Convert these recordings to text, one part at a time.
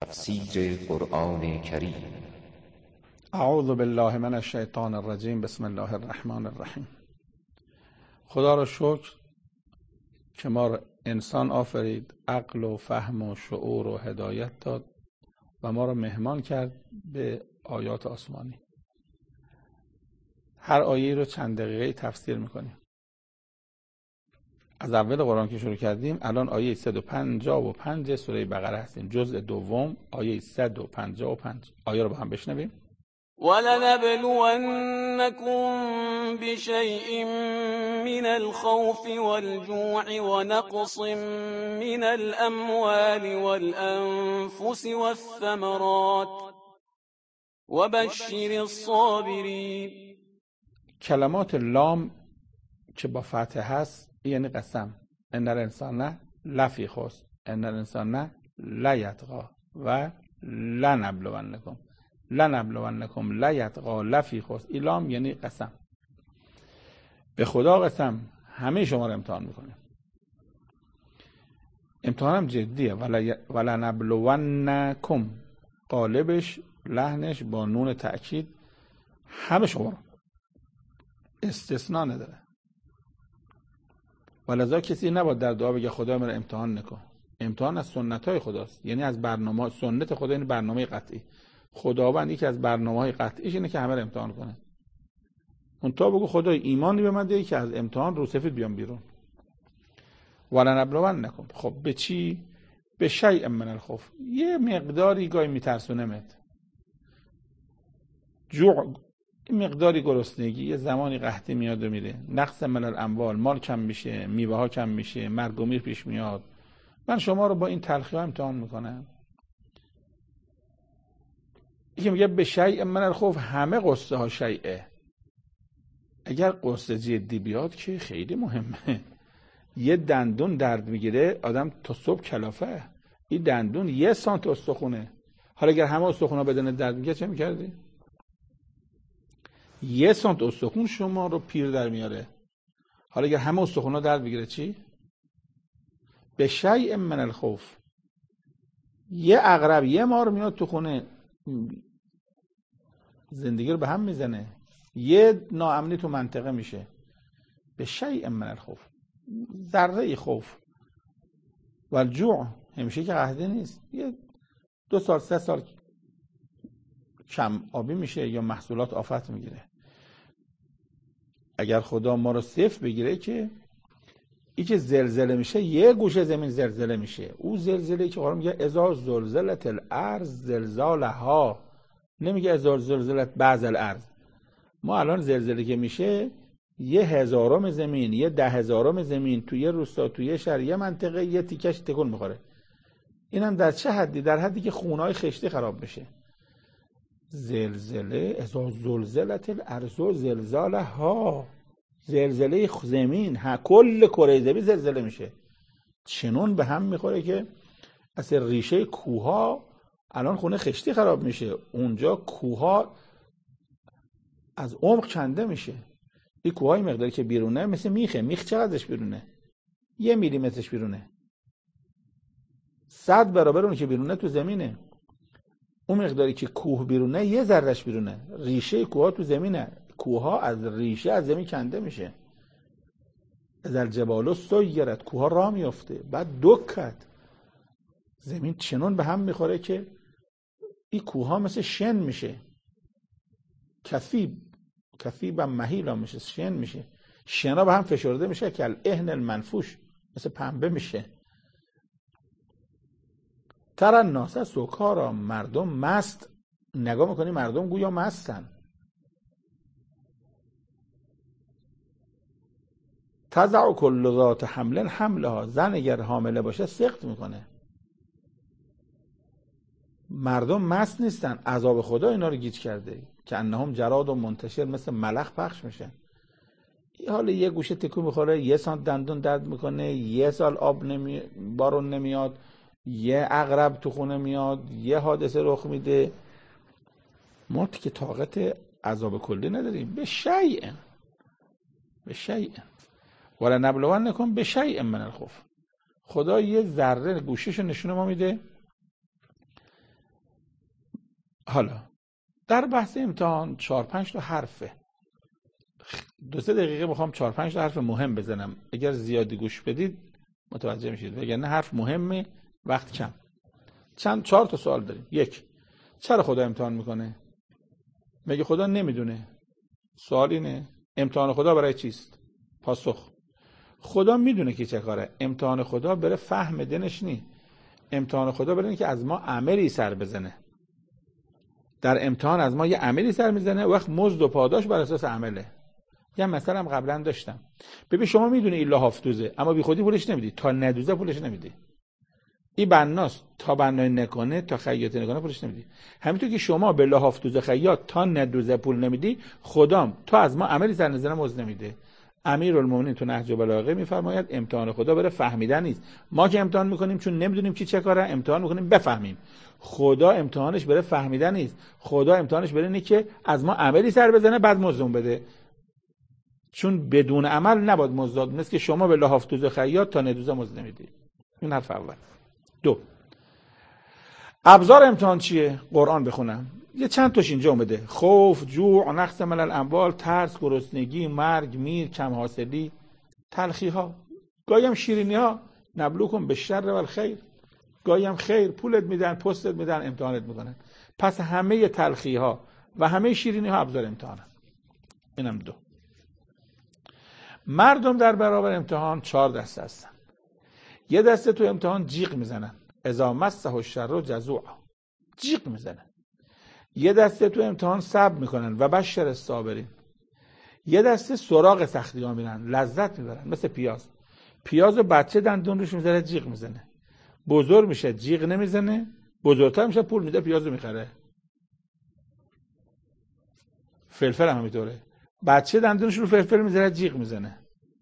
تفسیر قرآن کریم. اعوذ بالله من الشیطان الرجیم. بسم الله الرحمن الرحیم. خدا را شکر که ما را انسان آفرید، عقل و فهم و شعور و هدایت داد و ما را مهمان کرد به آیات آسمانی. هر آیه رو چند دقیقه تفسیر میکنیم. از اول قرآن که شروع کردیم الان آیه 155 سوره بقره هستیم، جزء دوم، آیه 155. آیه رو با هم بشنویم. وَلَنَبْلُوَنَّكُمْ بِشَيْءٍ مِّنَ الْخَوْفِ وَالْجُوعِ وَنَقْصٍ مِّنَ الْأَمْوَالِ وَالْأَنفُسِ وَالثَّمَرَاتِ وَبَشِّرِ الصَّابِرِينَ. کلمات لام که با فتحه هست یعنی قسم. ان الانسان لفی خسر، ان الانسان لیطغی و لنبلونکم لیطغی لفی خسر. این لام یعنی قسم. به خدا قسم همه شما رو امتحان میکنه. امتحانم جدیه. ولنبلونکم، قالبش لحنش با نون تأکید همه شما رو، استثناء نداره. ولذا کسی نباید در دعا بگه خدا من امتحان نکن. امتحان از سنت‌های خداست، یعنی از برنامه سنت خدا، این برنامه قطعی. خداوند یکی از برنامه‌های قطعیش اینه که همه رو امتحان کنه. اون تا بگو خدای ایمانی به من ده که از امتحان رو سفید بیام بیرون. ولنبلونکم، خب به چی؟ به شیء من الخوف، یه مقداری گاهی میترسونمت. جوع، مقداری گرسنگی، یه زمانی قحطی میاد و میره. نقص من الاموال، مال کم میشه، میوه ها کم میشه، مرگ و میر پیش میاد. من شما رو با این تلخی ها امتحان میکنم. یکی میگه به شیء من الخوف، همه قصه ها شیئه. اگر قصه جدی بیاد که خیلی مهمه. یه دندون درد میگیره آدم تا صبح کلافه. این دندون 1 سانت استخونه. حالا اگر همه استخونا بدن درد میگیره چه میکردی؟ 1 سانت استخون شما رو پیر در میاره. حالا اگر همه استخونا درد بگیره چی؟ به شیء من الخوف. یه عقرب یه مار میاد تو خونه، زندگی رو به هم میزنه. یه ناامنی تو منطقه میشه. به شیء من الخوف، ذره خوف. و الجوع، همیشه که قحطی نیست. یه 2 سال 3 سال کم آبی میشه یا محصولات آفت میگیره. اگر خدا ما رو صفر بگیره که این که زلزله میشه، یه گوشه زمین زلزله میشه. او زلزله که قرآن میگه اذا زلزلت الارض زلزالها، نمیگه اذا زلزلت بعض الارض. ما الان زلزله که میشه 1/1000 زمین، 10,000 زمین تو یه روستا، تو یه شهر، یه منطقه، یه تیکش تکون میخوره. اینم در چه حدی؟ در حدی که خونه‌های خشتی خراب بشه. زلزله اذا زلزلت الارض زلزالها، زلزله زمین، کل کره زمین زلزله میشه. چنون به هم میخوره که اصلا ریشه کوها، الان خونه خشتی خراب میشه، اونجا کوها از عمق کنده میشه. این کوهای مقداری که بیرونه مثل میخ چقدرش بیرونه؟ 1 میلیمترش بیرونه. 100 برابر اون که بیرونه تو زمینه. اون مقداری که کوه بیرونه 1 ذرهش بیرونه. ریشه کوها تو زمینه. کوها از ریشه از زمین کنده میشه. از الجبال سیرت، کوها راه میفته. بعد دکت، زمین چنون به هم میخوره که این کوها مثل شن میشه. کثیب مهیلا میشه، شن میشه. شنا به هم فشرده میشه که الاهن المنفوش، مثل پنبه میشه. تر الناس سکارا، مردم مست. نگاه میکنی مردم گویا مستن. تضع کل ذات حمل حملها، زن اگر حامله باشه سقط میکنه. مردم مست نیستن، عذاب خدا اینا رو گیج کرده که انهم جراد و منتشر، مثل ملخ پخش میشن. حالا یه گوشه تکون میخوره، 1 سانت دندون درد میکنه، 1 سال آب بارون نمیاد، یه عقرب تو خونه میاد، یه حادثه رخ میده. ما که طاقت عذاب کلی نداریم. به شیء ولنبلونکم بشیء من الخوف. خدا یه ذره گوشش نشون ما میده حالا در بحث امتحان 4-5 تا حرفه. 2-3 دقیقه میخوام 4-5 تا حرف مهم بزنم. اگر زیادی گوش بدید متوجه میشید، وگرنه حرف مهمه وقت کم. 4 تا سوال داریم. 1. چرا خدا امتحان میکنه؟ مگه خدا نمیدونه؟ سوال اینه امتحان خدا برای چیست؟ پاسخ خدا میدونه که چه کاره. امتحان خدا برای فهم دینش نی. امتحان خدا برای اینکه از ما عملی سر بزنه. در امتحان از ما یه عملی سر میزنه، وقت مزد و پاداش بر اساس عمله. یه مثلا قبلا داشتم. ببین شما میدونی این لحاف دوزه، اما بی خودی پولش نمیدی. تا ندوزه پولش نمیدی. این بناست، تا بنای نکنه، تا خیاطی نکنه پولش نمیدی. همینطور که شما به لحاف دوزه خیاط تا ندوزه پول نمیدی، خدام تا از ما عملی سر نزنه مزد نمیده. امیرالمومنین تو نهج البلاغه میفرماید امتحان خدا برای فهمیدن نیست. ما که امتحان میکنیم چون نمیدونیم کی چه کاره، امتحان میکنیم بفهمیم. خدا امتحانش برای فهمیدن نیست. خدا امتحانش برای اینه که از ما عملی سر بزنه بعد مزد بده. چون بدون عمل نباید مزد داد. مثل که شما به لحاف دوزه خیاط تا ندوزه مزد نمیدی. این حرف اول. 2. ابزار امتحان چیه؟ قرآن بخونم. یه چند تاش اینجا اومده. خوف، جوع، نقص من الاموال، ترس، گرسنگی، مرگ، میر، کم حاصلی، تلخی ها، گاهی هم شیرینی ها. نبلوکم بالشر و الخیر. گاهی هم خیر، پولت میدن، پستت میدن، امتحانت میکنن. پس همه تلخی ها و همه شیرینی ها ابزار امتحانن. اینم 2. مردم در برابر امتحان 4 دسته هستن. یه دسته تو امتحان جیغ میزنن. اذا مسه الشر جزوع. جیغ میزنن. یه دسته تو امتحان صبر میکنن و بشر الصابرین. یه دسته سراغ سختی ها میرن، لذت میبرن. مثل پیاز و بچه دندون روش میذاره جیغ میزنه. بزرگ میشه جیغ نمیزنه، بزرگتر میشه پول میده پیازو میخره. فلفل هم همینطوره. بچه دندونش رو فلفل میذاره جیغ میزنه.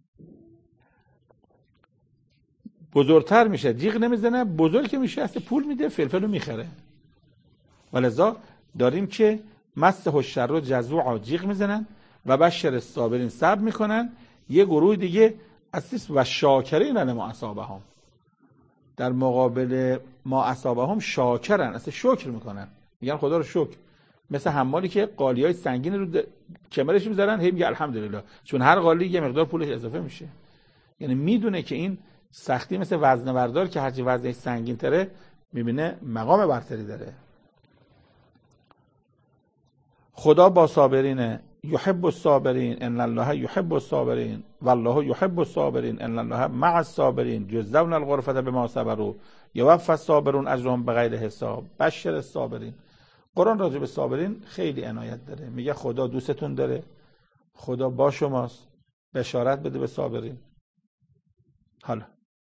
بزرگتر میشه جیغ نمیزنه، بزرگ که میشه اصلا پول میده فلفلو میخره. ولذا داریم که مسه الشر جزوع جیغ میزنن و بشر الصابرین صبر میکنن. یه گروه دیگه اساس و شاکرین علی ما اصابهم. در مقابل ما اصابهم شاکرن، اصلا شکر میکنن، میگن خدا رو شکر. مثل حمالی که قالیای سنگین رو کمرش میذارن، هی میگه الحمدلله، چون هر قالی یه مقدار پولش اضافه میشه. یعنی میدونه که این سختی مثل وزنه بردار که هرچی وزنش سنگین تره میبینه مقام برتری داره. خدا با صابرینه. یحب الصابرین ان الله یحب الصابرین والله یحب الصابرین ان الله مع الصابرین یجزون الغرفة بما صبروا یوفی الصابرون اجرهم بغیر حساب. بشر الصابرین. قرآن راجع به صابرین خیلی عنایت داره. میگه خدا دوستتون داره، خدا با شماست، بشارت بده به صابرین. حالا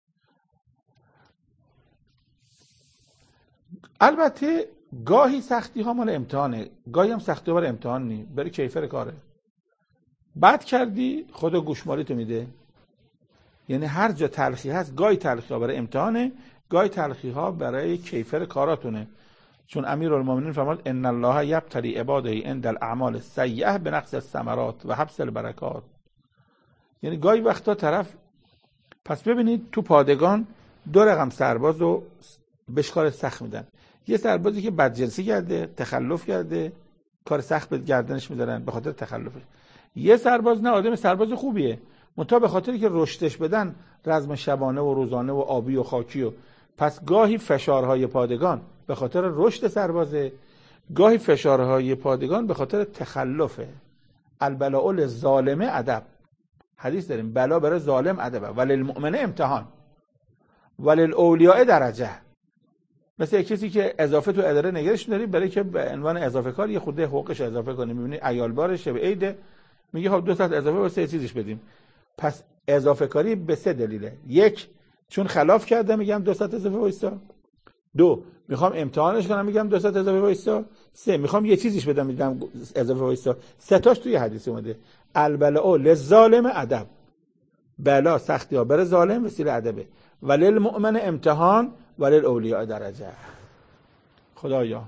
البته گاهی سختی ها مال امتحانه، گاهی هم سختی ها برای امتحان نی، برای کیفر کاره. بد کردی خدا گوشمالی تو میده. یعنی هر جا تلخی هست، گاهی تلخی ها برای امتحانه، گاهی تلخی ها برای کیفر کاراتونه. چون امیرالمومنین فرمود ان الله یبتلی عباده عند الاعمال السیئه بنقص الثمرات و حبس البرکات. یعنی گاهی وقتا طرف، پس ببینید تو پادگان 2 رقم سرباز رو بهش کار سخت میدن. یه سربازی که بدجنسی کرده، تخلف کرده، کار سخت به گردنش میذارن به خاطر تخلفش. یه سرباز نه، آدم سرباز خوبیه، منتها به خاطری که رشدش بدن رزم شبانه و روزانه و آبی و خاکی و، پس گاهی فشارهای پادگان به خاطر رشد سربازه، گاهی فشارهای پادگان به خاطر تخلفه. البلاء للظالم ادب. حدیث داریم بلا برای ظالم ادبه. وللمؤمن امتحان وللاولیاء درجه. مثل یک کسی که اضافه تو اداره نگرش داری برای که به عنوان اضافه کار یه خورده حقوقش اضافه کنی. میبینی عیالبار شب عید میگه خب 2 ساعت اضافه واسه چیزش بدیم. پس اضافه کاری به 3 دلیله. 1 چون خلاف کرده میگم 2 ساعت اضافه وایسا. 2 میخوام امتحانش کنم میگم 2 ساعت اضافه وایسا. 3 میخوام یه چیزیش بدم میگم اضافه وایسا. 3 تاش توی حدیث اومده. البلاء للظالم ادب. بلا سختی ها برای ظالم وسیله ادبه. وللمؤمن امتحان وللاولیاء درجه. خدایا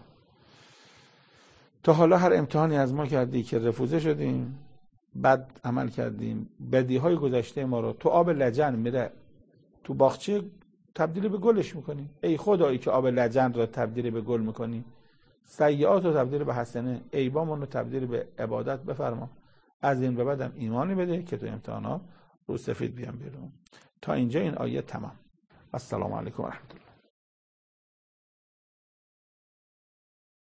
تا حالا هر امتحانی از ما کردی که رفوزه شدیم، بد عمل کردیم، بدیهای گذشته ما رو تو آب لجن میره تو باغچه تبدیل به گلش میکنی. ای خدایی که آب لجن را تبدیل به گل میکنی، سیئات رو تبدیل به حسنه، عیبامون رو تبدیل به عبادت بفرما. از این به بعدم ایمانی بده که تو امتحانات رو سفید بیام بیرون. تا اینجا این آیه تمام. السلام علیکم و رحمت الله.